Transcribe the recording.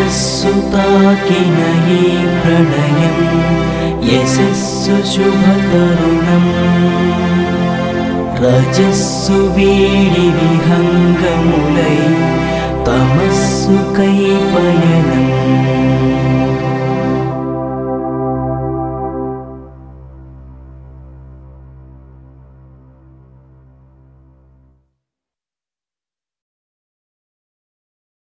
శిరస్సు తాకిన ఈ ప్రణయం యశస్సు శుభతరుణం రజస్సు వీడి